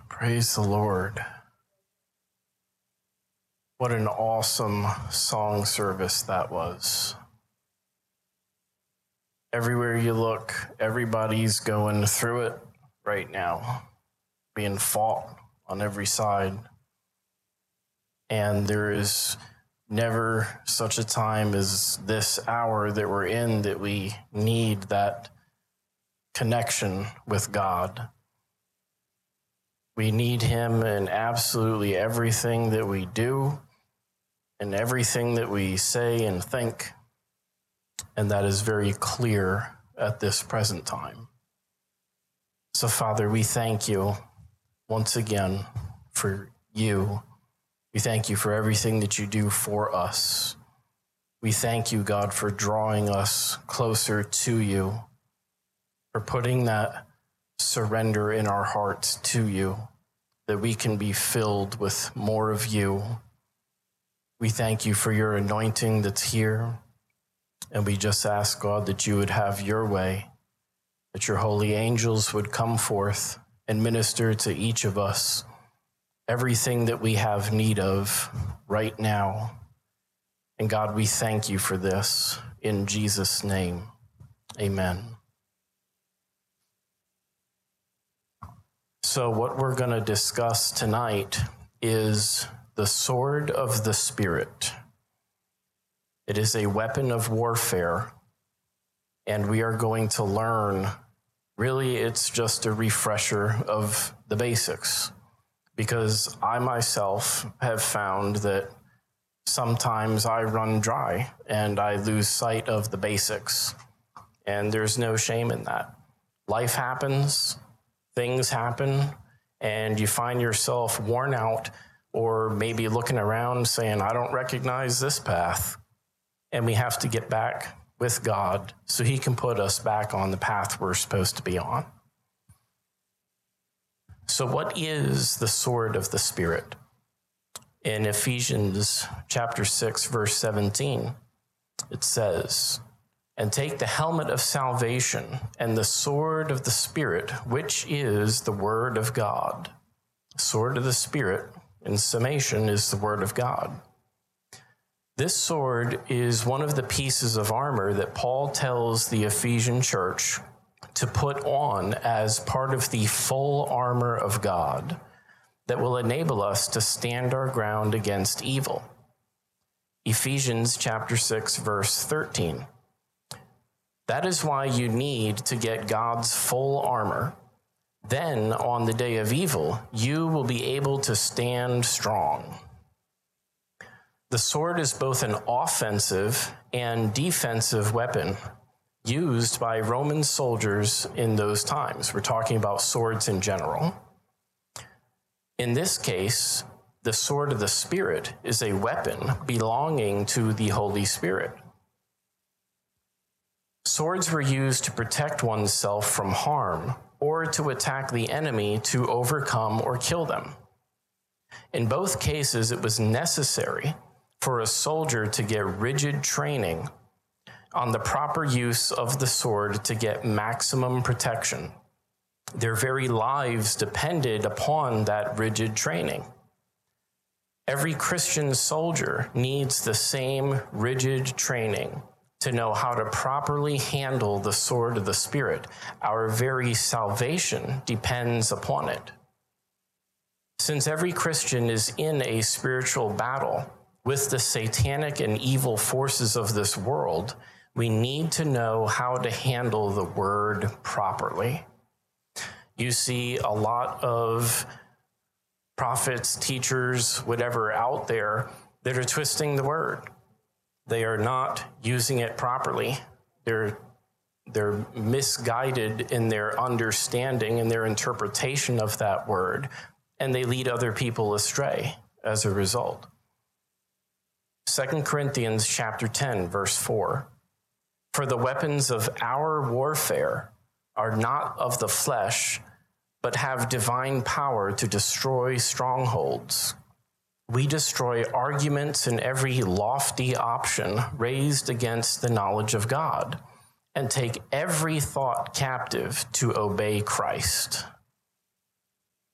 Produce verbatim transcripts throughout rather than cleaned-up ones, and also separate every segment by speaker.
Speaker 1: Praise the Lord. What an awesome song service that was. Everywhere you look, everybody's going through it right now, being fought on every side. And there is never such a time as this hour that we're in that we need that connection with God. We need him in absolutely everything that we do and everything that we say and think. And that is very clear at this present time. So, Father, we thank you once again for you. We thank you for everything that you do for us. We thank you, God, for drawing us closer to you, for putting that surrender in our hearts to you, that we can be filled with more of you. We thank you for your anointing that's here. And we just ask, God, that you would have your way, that your holy angels would come forth and minister to each of us everything that we have need of right now. And God, we thank you for this in Jesus' name. Amen. So what we're going to discuss tonight is the sword of the Spirit. It is a weapon of warfare, and we are going to learn, really it's just a refresher of the basics, because I myself have found that sometimes I run dry and I lose sight of the basics, and there's no shame in that. Life happens. Things happen, and you find yourself worn out or maybe looking around saying, I don't recognize this path. And we have to get back with God so he can put us back on the path we're supposed to be on. So what is the sword of the Spirit? In Ephesians chapter six, verse seventeen, it says, and take the helmet of salvation and the sword of the Spirit, which is the word of God. The sword of the Spirit, in summation, is the word of God. This sword is one of the pieces of armor that Paul tells the Ephesian church to put on as part of the full armor of God that will enable us to stand our ground against evil. Ephesians chapter six, verse thirteen. That is why you need to get God's full armor. Then, on the day of evil, you will be able to stand strong. The sword is both an offensive and defensive weapon used by Roman soldiers in those times. We're talking about swords in general. In this case, the sword of the Spirit is a weapon belonging to the Holy Spirit. Swords were used to protect oneself from harm or to attack the enemy to overcome or kill them. In both cases, it was necessary for a soldier to get rigid training on the proper use of the sword to get maximum protection. Their very lives depended upon that rigid training. Every Christian soldier needs the same rigid training to know how to properly handle the sword of the Spirit. Our very salvation depends upon it. Since every Christian is in a spiritual battle with the satanic and evil forces of this world, we need to know how to handle the word properly. You see a lot of prophets, teachers, whatever out there that are twisting the word. They are not using it properly. They're, they're misguided in their understanding and their interpretation of that word, and they lead other people astray as a result. Second Corinthians chapter ten, verse four. For the weapons of our warfare are not of the flesh, but have divine power to destroy strongholds. We destroy arguments and every lofty option raised against the knowledge of God, and take every thought captive to obey Christ.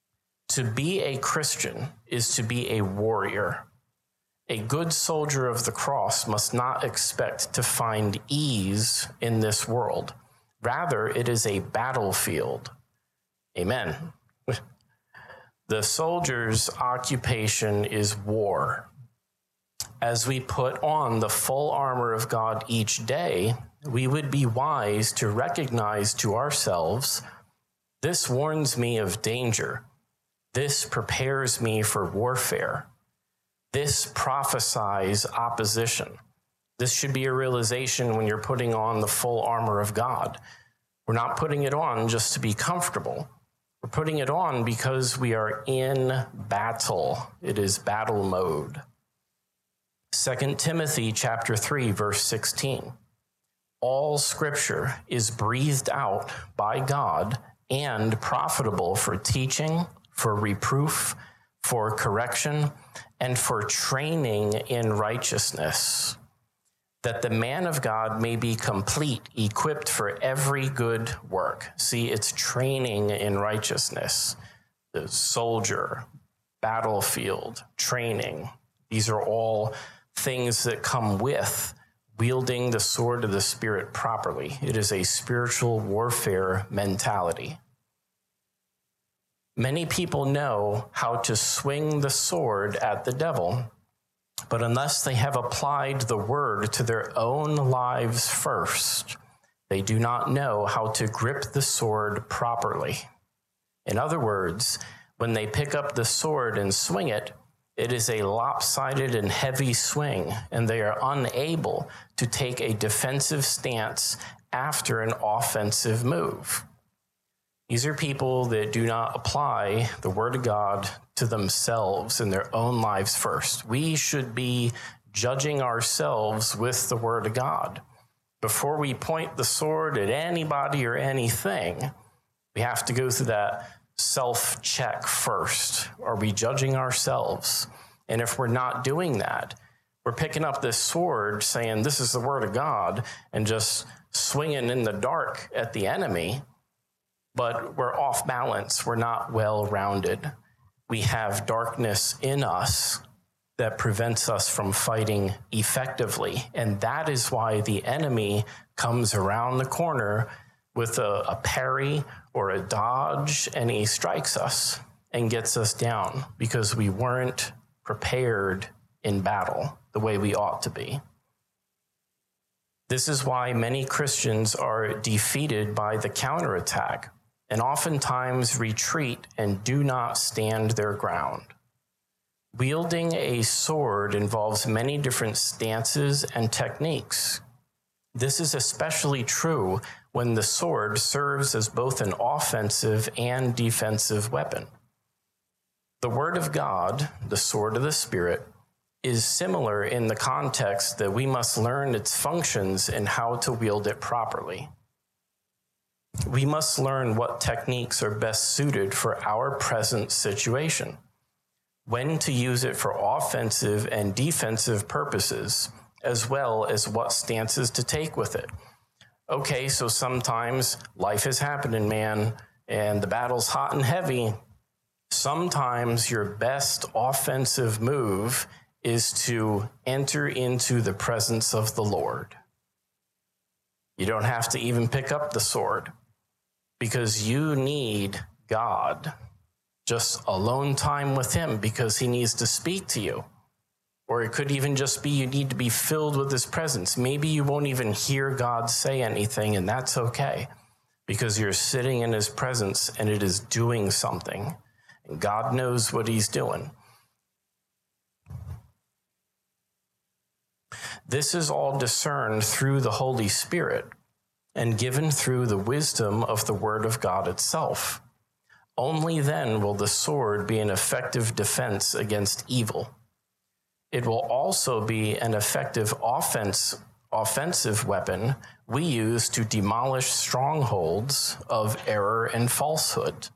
Speaker 1: To be a Christian is to be a warrior. A good soldier of the cross must not expect to find ease in this world. Rather, it is a battlefield. Amen. The soldier's occupation is war. As we put on the full armor of God each day, we would be wise to recognize to ourselves, this warns me of danger. This prepares me for warfare. This prophesies opposition. This should be a realization when you're putting on the full armor of God. We're not putting it on just to be comfortable. We're putting it on because we are in battle. It is battle mode. Second Timothy chapter three, verse sixteen. All scripture is breathed out by God and profitable for teaching, for reproof, for correction, and for training in righteousness, that the man of God may be complete, equipped for every good work. See, it's training in righteousness. The soldier, battlefield, training. These are all things that come with wielding the sword of the Spirit properly. It is a spiritual warfare mentality. Many people know how to swing the sword at the devil, but unless they have applied the word to their own lives first, they do not know how to grip the sword properly. In other words, when they pick up the sword and swing it, it is a lopsided and heavy swing, and they are unable to take a defensive stance after an offensive move. These are people that do not apply the word of God to themselves in their own lives first. We should be judging ourselves with the word of God. Before we point the sword at anybody or anything, we have to go through that self-check first. Are we judging ourselves? And if we're not doing that, we're picking up this sword saying, this is the word of God, and just swinging in the dark at the enemy. But we're off balance. We're not well-rounded. We have darkness in us that prevents us from fighting effectively. And that is why the enemy comes around the corner with a, a parry or a dodge, and he strikes us and gets us down because we weren't prepared in battle the way we ought to be. This is why many Christians are defeated by the counterattack, and oftentimes retreat and do not stand their ground. Wielding a sword involves many different stances and techniques. This is especially true when the sword serves as both an offensive and defensive weapon. The Word of God, the sword of the Spirit, is similar in the context that we must learn its functions and how to wield it properly. We must learn what techniques are best suited for our present situation, when to use it for offensive and defensive purposes, as well as what stances to take with it. Okay, so sometimes life is happening, man, and the battle's hot and heavy. Sometimes your best offensive move is to enter into the presence of the Lord. You don't have to even pick up the sword, because you need God. Just alone time with him because he needs to speak to you. Or it could even just be you need to be filled with his presence. Maybe you won't even hear God say anything, and that's okay, because you're sitting in his presence and it is doing something. And God knows what he's doing. This is all discerned through the Holy Spirit and given through the wisdom of the Word of God itself. Only then will the sword be an effective defense against evil. It will also be an effective offense, offensive weapon we use to demolish strongholds of error and falsehood.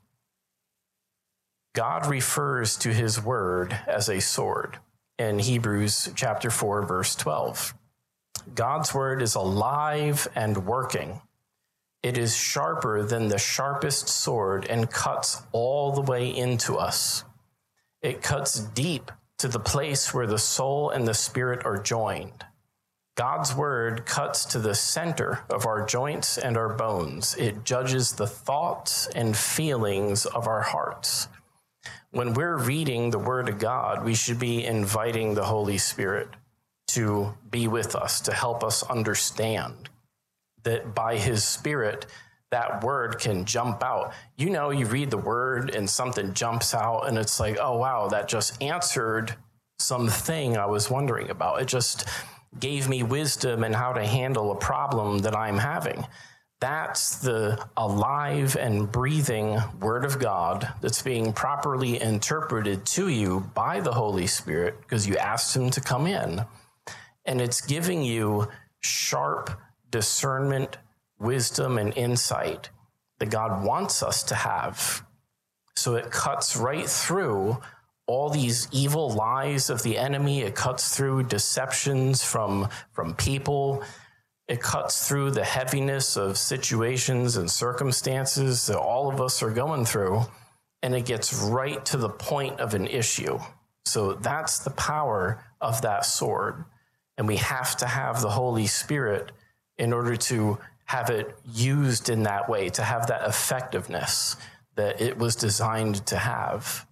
Speaker 1: God refers to his word as a sword in Hebrews chapter four, verse twelve. God's word is alive and working. It is sharper than the sharpest sword and cuts all the way into us. It cuts deep to the place where the soul and the spirit are joined. God's word cuts to the center of our joints and our bones. It judges the thoughts and feelings of our hearts. When we're reading the word of God, we should be inviting the Holy Spirit to be with us, to help us understand that by his Spirit, that word can jump out. You know, you read the word and something jumps out and it's like, oh, wow, that just answered something I was wondering about. It just gave me wisdom in how to handle a problem that I'm having. That's the alive and breathing word of God that's being properly interpreted to you by the Holy Spirit because you asked him to come in. And it's giving you sharp discernment, wisdom, and insight that God wants us to have. So it cuts right through all these evil lies of the enemy. It cuts through deceptions from, from people. It cuts through the heaviness of situations and circumstances that all of us are going through. And it gets right to the point of an issue. So that's the power of that sword. And we have to have the Holy Spirit in order to have it used in that way, to have that effectiveness that it was designed to have.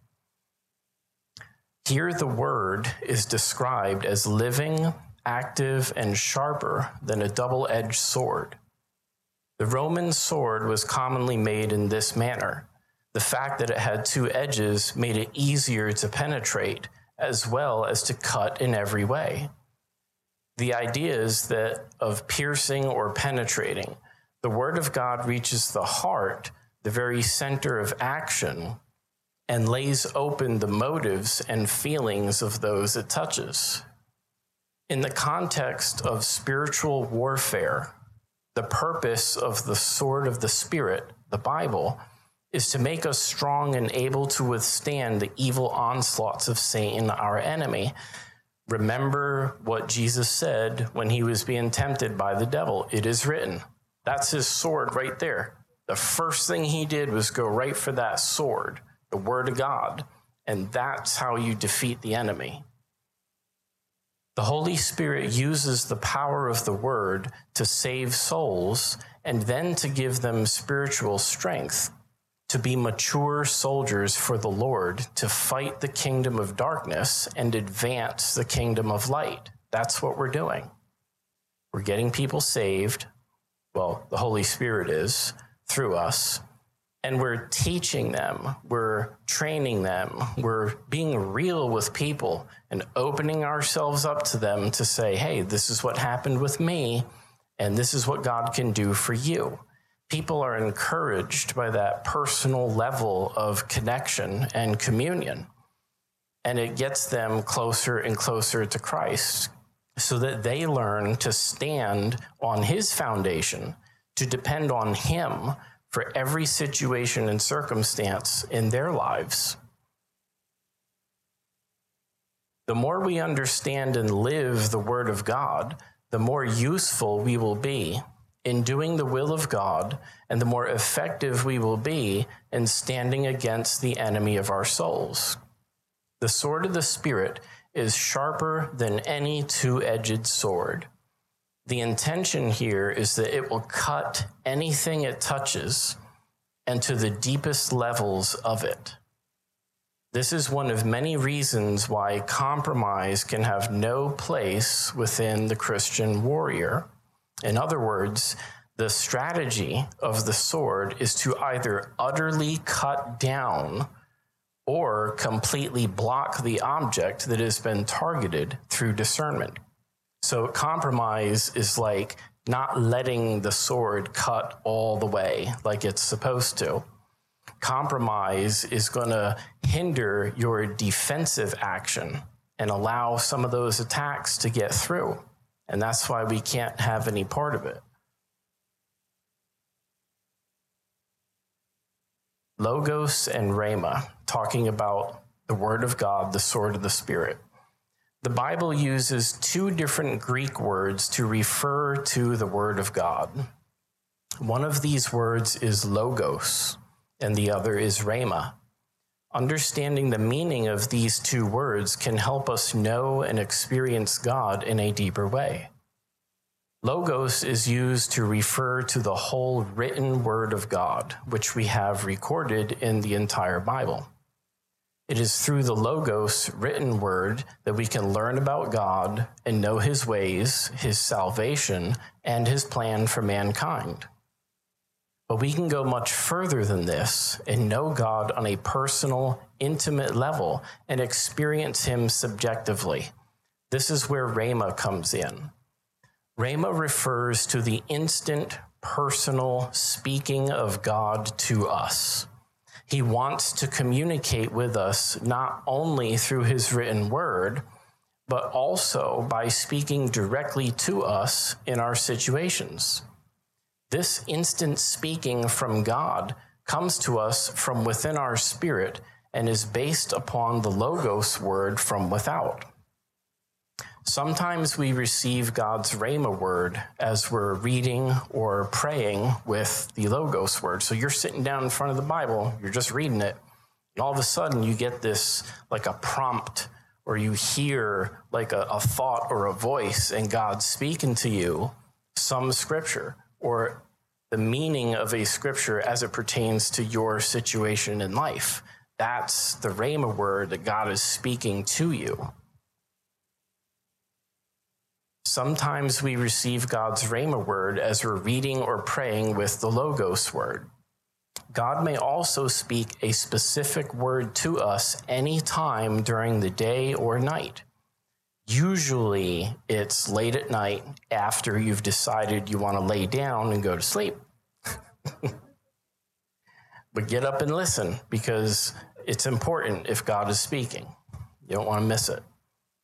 Speaker 1: Here the word is described as living, active, and sharper than a double-edged sword. The Roman sword was commonly made in this manner. The fact that it had two edges made it easier to penetrate, as well as to cut in every way. The idea is that of piercing or penetrating. The word of God reaches the heart, the very center of action, and lays open the motives and feelings of those it touches. In the context of spiritual warfare, the purpose of the sword of the Spirit, the Bible, is to make us strong and able to withstand the evil onslaughts of Satan, our enemy. Remember what Jesus said when he was being tempted by the devil. It is written. That's his sword right there. The first thing he did was go right for that sword, the word of God. And that's how you defeat the enemy. The Holy Spirit uses the power of the word to save souls and then to give them spiritual strength to be mature soldiers for the Lord, to fight the kingdom of darkness and advance the kingdom of light. That's what we're doing. We're getting people saved. Well, the Holy Spirit is through us. And we're teaching them, we're training them, we're being real with people and opening ourselves up to them to say, hey, this is what happened with me, and this is what God can do for you. People are encouraged by that personal level of connection and communion, and it gets them closer and closer to Christ so that they learn to stand on his foundation, to depend on him for every situation and circumstance in their lives. The more we understand and live the Word of God, the more useful we will be in doing the will of God, and the more effective we will be in standing against the enemy of our souls. The sword of the Spirit is sharper than any two-edged sword. The intention here is that it will cut anything it touches and to the deepest levels of it. This is one of many reasons why compromise can have no place within the Christian warrior. In other words, the strategy of the sword is to either utterly cut down or completely block the object that has been targeted through discernment. So compromise is like not letting the sword cut all the way like it's supposed to. Compromise is going to hinder your defensive action and allow some of those attacks to get through. And that's why we can't have any part of it. Logos and Rhema, talking about the Word of God, the sword of the Spirit. The Bible uses two different Greek words to refer to the Word of God. One of these words is logos, and the other is rhema. Understanding the meaning of these two words can help us know and experience God in a deeper way. Logos is used to refer to the whole written word of God, which we have recorded in the entire Bible. It is through the Logos written word that we can learn about God and know his ways, his salvation, and his plan for mankind. But we can go much further than this and know God on a personal, intimate level and experience him subjectively. This is where rhema comes in. Rhema refers to the instant, personal speaking of God to us. He wants to communicate with us not only through his written word, but also by speaking directly to us in our situations. This instant speaking from God comes to us from within our spirit and is based upon the Logos word from without. Sometimes we receive God's rhema word as we're reading or praying with the Logos word. So you're sitting down in front of the Bible, you're just reading it, and all of a sudden you get this like a prompt, or you hear like a, a thought or a voice, and God's speaking to you some scripture or the meaning of a scripture as it pertains to your situation in life. That's the rhema word that God is speaking to you. Sometimes we receive God's rhema word as we're reading or praying with the Logos word. God may also speak a specific word to us anytime during the day or night. Usually it's late at night after you've decided you want to lay down and go to sleep. But get up and listen, because it's important if God is speaking. You don't want to miss it.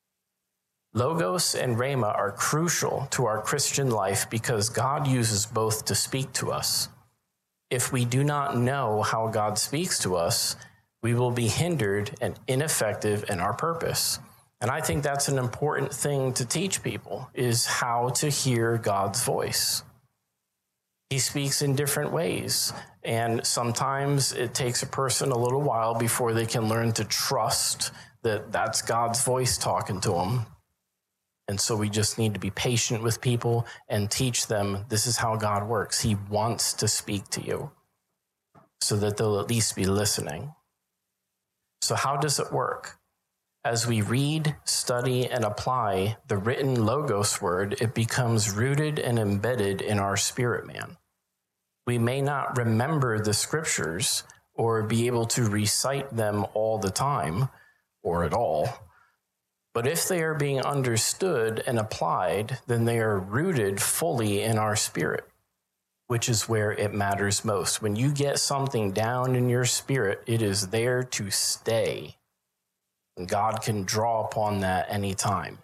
Speaker 1: Logos and rhema are crucial to our Christian life because God uses both to speak to us. If we do not know how God speaks to us, we will be hindered and ineffective in our purpose. And I think that's an important thing to teach people, is how to hear God's voice. He speaks in different ways, and sometimes it takes a person a little while before they can learn to trust that that's God's voice talking to them. And so we just need to be patient with people and teach them this is how God works. He wants to speak to you so that they'll at least be listening. So how does it work? As we read, study, and apply the written Logos word, it becomes rooted and embedded in our spirit man. We may not remember the scriptures or be able to recite them all the time or at all. But if they are being understood and applied, then they are rooted fully in our spirit, which is where it matters most. When you get something down in your spirit, it is there to stay. And God can draw upon that anytime.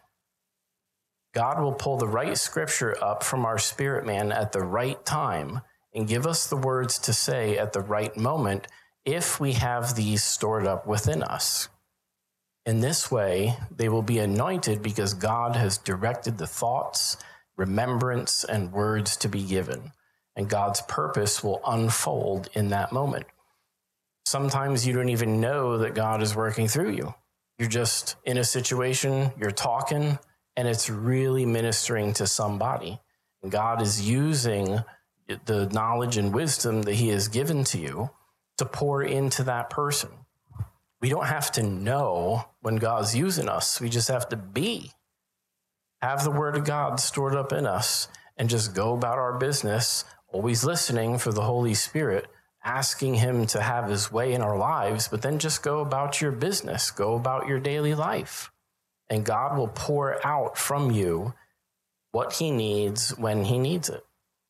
Speaker 1: God will pull the right scripture up from our spirit man at the right time and give us the words to say at the right moment if we have these stored up within us. In this way, they will be anointed because God has directed the thoughts, remembrance, and words to be given, and God's purpose will unfold in that moment. Sometimes you don't even know that God is working through you. You're just in a situation, you're talking, and it's really ministering to somebody. And God is using the knowledge and wisdom that he has given to you to pour into that person. We don't have to know when God's using us. We just have to be. Have the word of God stored up in us and just go about our business, always listening for the Holy Spirit, asking him to have his way in our lives, but then just go about your business, go about your daily life. And God will pour out from you what he needs when he needs it.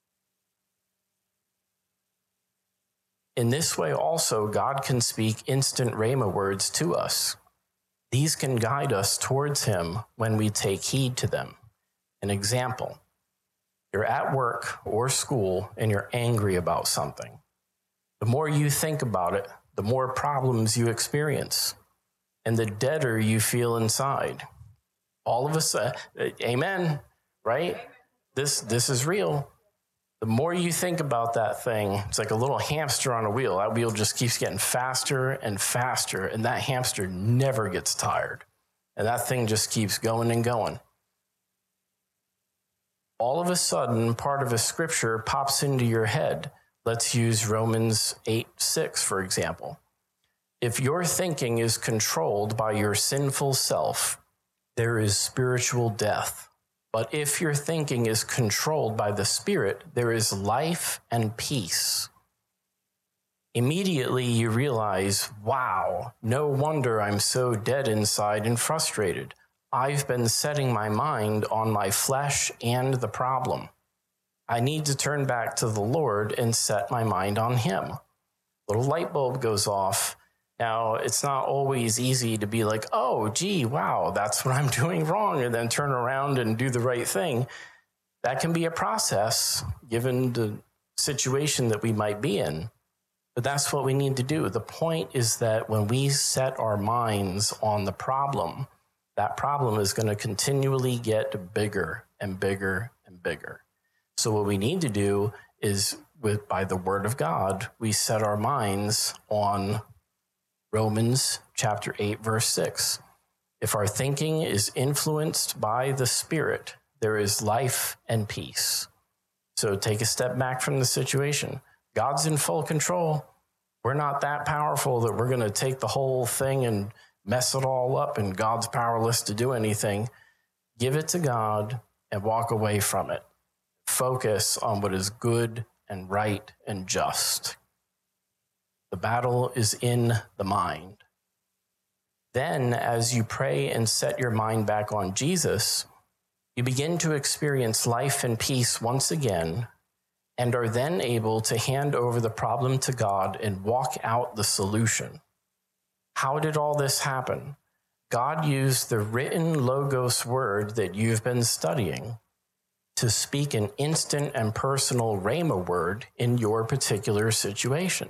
Speaker 1: In this way also, God can speak instant rhema words to us. These can guide us towards him when we take heed to them. An example, you're at work or school and you're angry about something. The more you think about it, the more problems you experience, and the deader you feel inside. All of a sudden, amen, right? This, this is real. The more you think about that thing, it's like a little hamster on a wheel. That wheel just keeps getting faster and faster, and that hamster never gets tired. And that thing just keeps going and going. All of a sudden, part of a scripture pops into your head. Let's use Romans eight six, for example. If your thinking is controlled by your sinful self, there is spiritual death. But if your thinking is controlled by the Spirit, there is life and peace. Immediately you realize, wow, no wonder I'm so dead inside and frustrated. I've been setting my mind on my flesh and the problem. I need to turn back to the Lord and set my mind on Him. A little light bulb goes off. Now, it's not always easy to be like, oh, gee, wow, that's what I'm doing wrong, and then turn around and do the right thing. That can be a process, given the situation that we might be in. But that's what we need to do. The point is that when we set our minds on the problem, that problem is going to continually get bigger and bigger and bigger. So what we need to do is, with by the Word of God, we set our minds on Romans chapter eight, verse six. If our thinking is influenced by the Spirit, there is life and peace. So take a step back from the situation. God's in full control. We're not that powerful that we're going to take the whole thing and mess it all up, and God's powerless to do anything. Give it to God and walk away from it. Focus on what is good and right and just. The battle is in the mind. Then, as you pray and set your mind back on Jesus, you begin to experience life and peace once again, and are then able to hand over the problem to God and walk out the solution. How did all this happen? God used the written Logos word that you've been studying to speak an instant and personal Rhema word in your particular situation.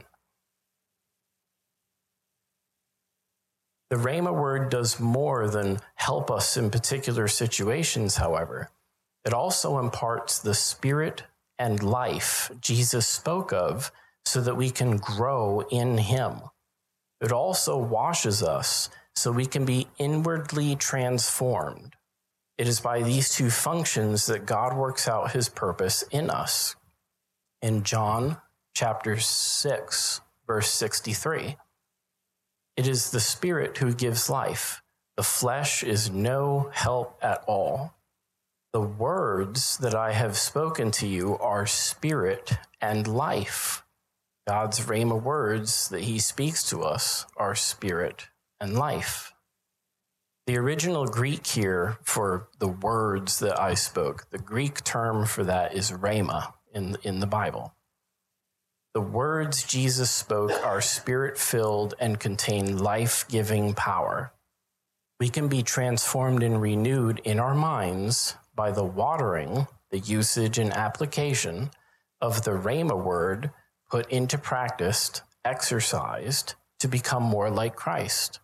Speaker 1: The Rhema word does more than help us in particular situations, however. It also imparts the spirit and life Jesus spoke of so that we can grow in Him. It also washes us so we can be inwardly transformed. It is by these two functions that God works out His purpose in us. In John chapter six, verse sixty-three, it is the Spirit who gives life. The flesh is no help at all. The words that I have spoken to you are spirit and life. God's Rhema words that He speaks to us are spirit and life. The original Greek here for the words that I spoke, the Greek term for that is rhema in, in the Bible. The words Jesus spoke are spirit-filled and contain life-giving power. We can be transformed and renewed in our minds by the watering, the usage and application of the Rhema word put into practice, exercised, to become more like Christ.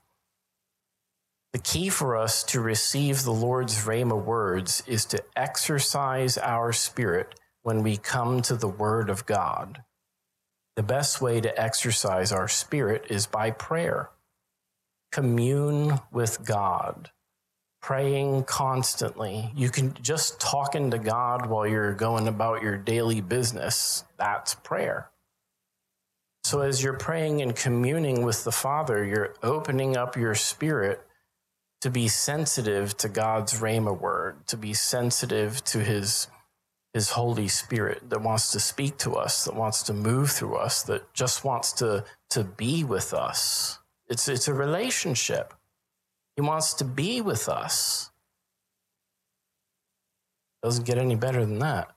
Speaker 1: The key for us to receive the Lord's Rhema words is to exercise our spirit when we come to the Word of God. The best way to exercise our spirit is by prayer. Commune with God, praying constantly. You can just talking to God while you're going about your daily business. That's prayer. So as you're praying and communing with the Father, you're opening up your spirit to be sensitive to God's Rhema word, to be sensitive to His His Holy Spirit that wants to speak to us, that wants to move through us, that just wants to, to be with us. It's, it's a relationship. He wants to be with us. Doesn't get any better than that.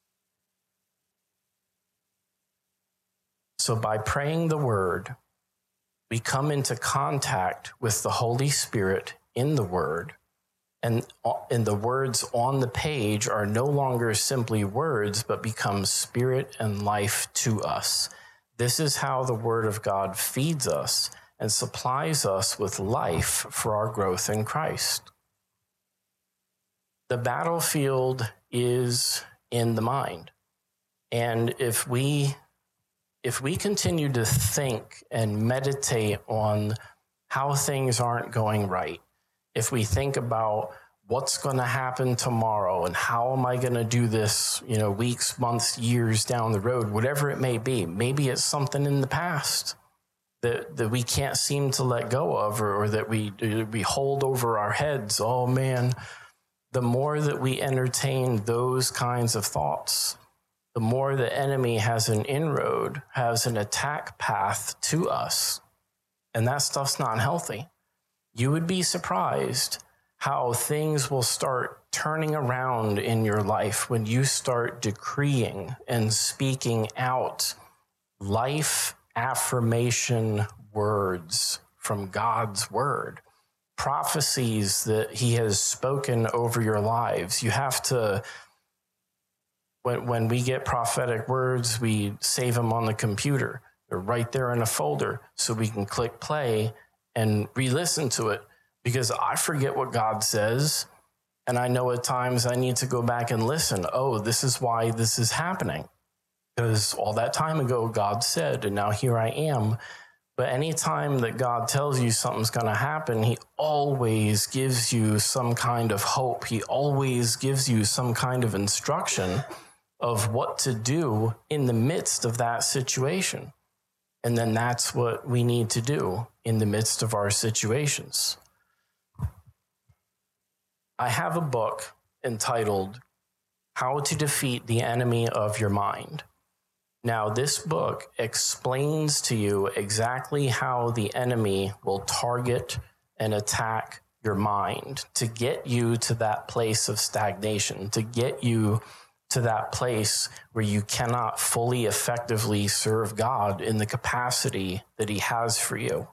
Speaker 1: So by praying the word, we come into contact with the Holy Spirit in the word. And, and the words on the page are no longer simply words, but become spirit and life to us. This is how the Word of God feeds us and supplies us with life for our growth in Christ. The battlefield is in the mind. And if we if we continue to think and meditate on how things aren't going right, if we think about what's going to happen tomorrow and how am I going to do this, you know, weeks, months, years down the road, whatever it may be, maybe it's something in the past that, that we can't seem to let go of, or, or that we, we hold over our heads. Oh man, the more that we entertain those kinds of thoughts, the more the enemy has an inroad, has an attack path to us. And that stuff's not healthy. You would be surprised how things will start turning around in your life when you start decreeing and speaking out life affirmation words from God's word, prophecies that he has spoken over your lives. You have to, when, when we get prophetic words, we save them on the computer. They're right there in a folder so we can click play and re-listen to it. Because I forget what God says, and I know at times I need to go back and listen. Oh, this is why this is happening. Because all that time ago, God said, and now here I am. But anytime that God tells you something's going to happen, he always gives you some kind of hope. He always gives you some kind of instruction of what to do in the midst of that situation. And then that's what we need to do in the midst of our situations. I have a book entitled How to Defeat the Enemy of Your Mind. Now, this book explains to you exactly how the enemy will target and attack your mind to get you to that place of stagnation, to get you to that place where you cannot fully effectively serve God in the capacity that he has for you.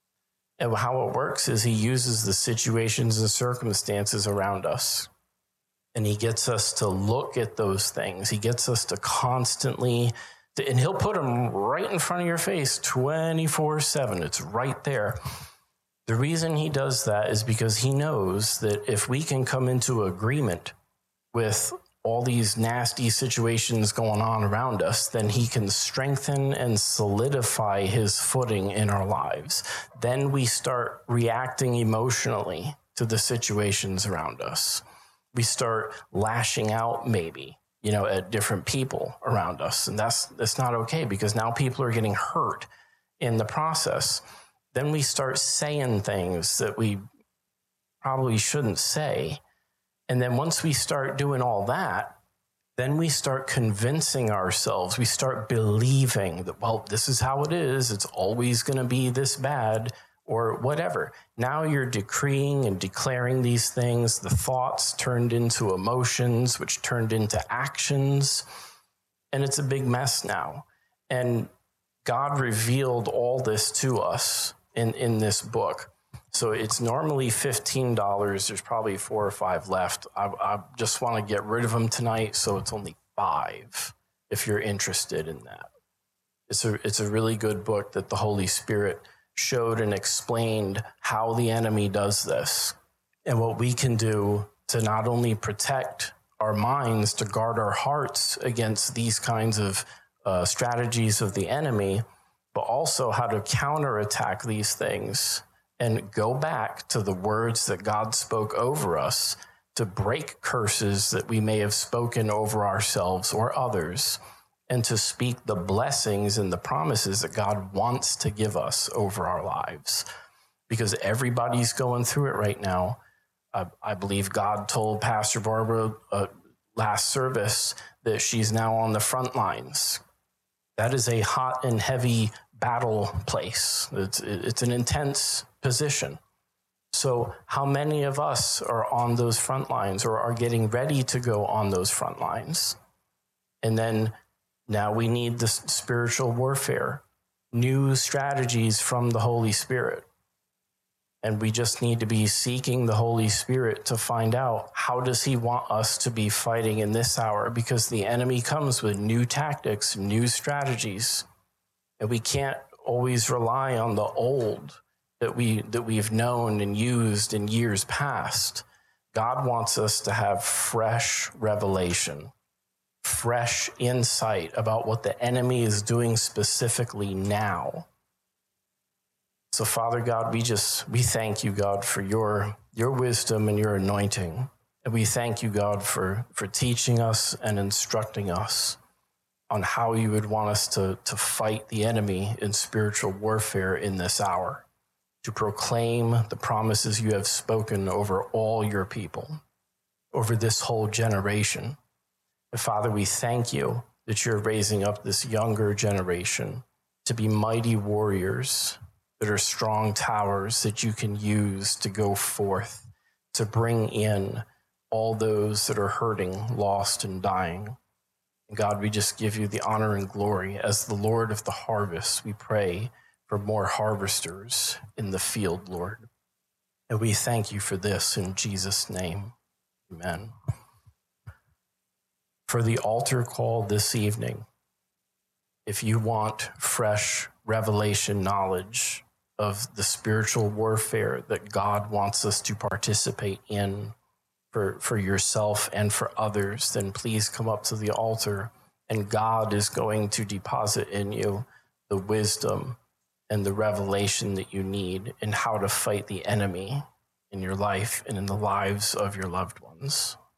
Speaker 1: And how it works is he uses the situations and circumstances around us. And he gets us to look at those things. He gets us to constantly, to, and he'll put them right in front of your face twenty-four seven. It's right there. The reason he does that is because he knows that if we can come into agreement with all these nasty situations going on around us, then he can strengthen and solidify his footing in our lives. Then we start reacting emotionally to the situations around us. We start lashing out maybe, you know, at different people around us. And that's, that's not okay, because now people are getting hurt in the process. Then we start saying things that we probably shouldn't say. And then once we start doing all that, then we start convincing ourselves, we start believing that, well, this is how it is. It's always going to be this bad or whatever. Now you're decreeing and declaring these things. The thoughts turned into emotions, which turned into actions. And it's a big mess now. And God revealed all this to us in, in this book. So it's normally fifteen dollars. There's probably four or five left. I, I just want to get rid of them tonight, so it's only five if you're interested in that. It's a, it's a really good book that the Holy Spirit showed and explained how the enemy does this and what we can do to not only protect our minds, to guard our hearts against these kinds of uh, strategies of the enemy, but also how to counterattack these things and go back to the words that God spoke over us to break curses that we may have spoken over ourselves or others, and to speak the blessings and the promises that God wants to give us over our lives. Because everybody's going through it right now. I, I believe God told Pastor Barbara uh, last service that she's now on the front lines. That is a hot and heavy battle place. It's, it's an intense position. So how many of us are on those front lines or are getting ready to go on those front lines? And then now we need the spiritual warfare, new strategies from the Holy Spirit. And we just need to be seeking the Holy Spirit to find out, how does he want us to be fighting in this hour? Because the enemy comes with new tactics, new strategies. And we can't always rely on the old that we that we've known and used in years past. God wants us to have fresh revelation, fresh insight about what the enemy is doing specifically now. So, Father God, we just, we thank you, God, for your, your wisdom and your anointing. And we thank you, God, for, for teaching us and instructing us on how you would want us to, to fight the enemy in spiritual warfare in this hour, to proclaim the promises you have spoken over all your people, over this whole generation. And Father, we thank you that you're raising up this younger generation to be mighty warriors that are strong towers that you can use to go forth, to bring in all those that are hurting, lost, and dying. And God, we just give you the honor and glory. As the Lord of the harvest, we pray for more harvesters in the field, Lord. And we thank you for this in Jesus' name. Amen. For the altar call this evening, if you want fresh revelation knowledge of the spiritual warfare that God wants us to participate in for, for yourself and for others, then please come up to the altar, and God is going to deposit in you the wisdom and the revelation that you need in how to fight the enemy in your life and in the lives of your loved ones.